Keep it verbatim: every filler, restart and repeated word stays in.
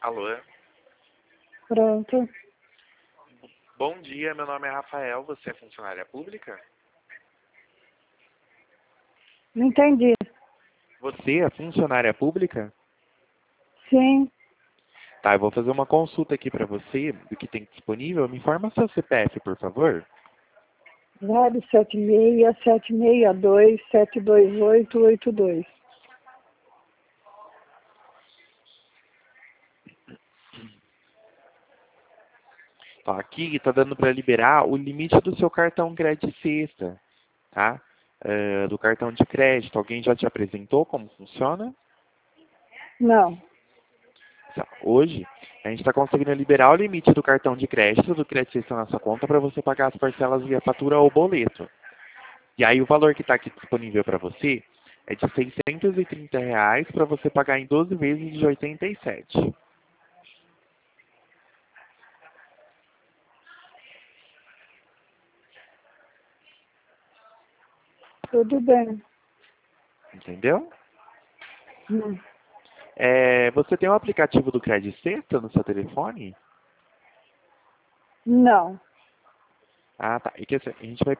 Alô? Pronto. Bom dia, meu nome é Rafael, você é funcionária pública? Não entendi. Você é funcionária pública? Sim. Tá, eu vou fazer uma consulta aqui pra você do que tem disponível. Me informa seu C P F, por favor. zero sete seis, sete seis dois, sete dois oito, oito dois. Tá, aqui tá dando para liberar o limite do seu cartão crédito sexta, tá? É, do cartão de crédito. Alguém já te apresentou como funciona? Não. Tá, hoje, a gente está conseguindo liberar o limite do cartão de crédito, do crédito sexta na sua conta, para você pagar as parcelas via fatura ou boleto. E aí o valor que está aqui disponível para você é de seiscentos e trinta reais para você pagar em doze vezes de oitenta e sete. Tudo bem. Entendeu? Hum. É, você tem o aplicativo do Crédito Sexta no seu telefone? Não. Ah, tá. E que assim, a gente vai